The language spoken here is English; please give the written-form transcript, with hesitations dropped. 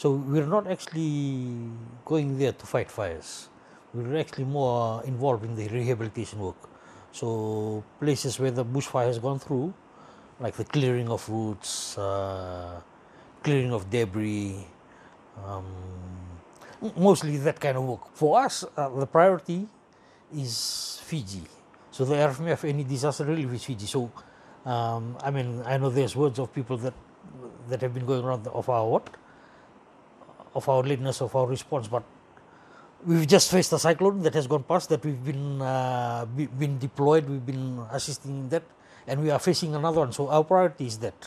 So we're not actually going there to fight fires. We're actually more involved in the rehabilitation work. So places where the bushfire has gone through, like the clearing of roots, clearing of debris, um, mostly that kind of work. For us, the priority is Fiji. So the RFMF, any disaster relief is Fiji. So, I mean, I know there's words of people that have been going around of our what, of our lateness of our response, but we've just faced a cyclone that has gone past, that we've been deployed, we've been assisting in that, and we are facing another one. So our priority is that.